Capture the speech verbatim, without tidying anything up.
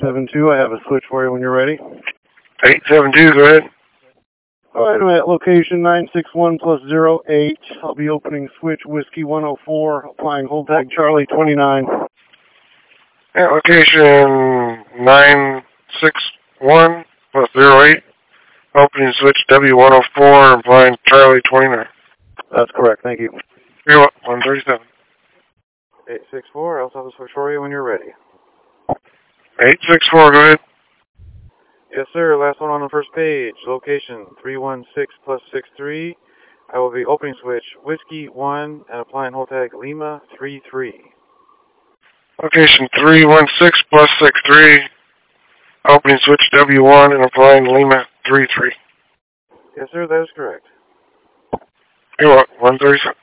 seven two, I have a switch for you when you're ready. eight seven two, go ahead. Alright, I'm at location nine six one plus zero eight. I'll be opening switch Whiskey one oh four, applying hold tag Charlie twenty-nine. At location nine six one plus zero eight, opening switch W one oh four, applying Charlie twenty-nine. That's correct, thank you. You're what, one thirty-seven. eight six four, I'll have a switch for you when you're ready. eight six four, go ahead. Yes, sir. Last one on the first page. Location three one six plus six three. I will be opening switch Whiskey one and applying hold tag Lima three three. Location three one six plus six three, opening switch W one and applying Lima three three. Yes, sir. That is correct. You're what, one thirty-seven.